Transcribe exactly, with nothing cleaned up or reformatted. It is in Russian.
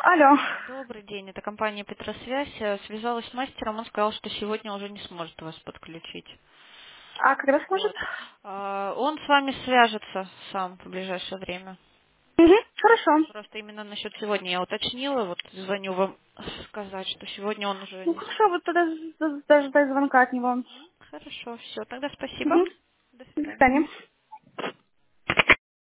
Алло. Добрый день, это компания Петросвязь. Э, Связалась с мастером, он сказал, что сегодня уже не сможет вас подключить. А когда сможет? Вот. А, Он с вами свяжется сам в ближайшее время. Угу, хорошо. Просто именно насчет сегодня я уточнила, вот звоню вам сказать, что сегодня он уже Ну не хорошо, сможет. вот тогда з- з- даже дай звонка от него. М, Хорошо, все, тогда спасибо. Угу. До До свидания. свидания.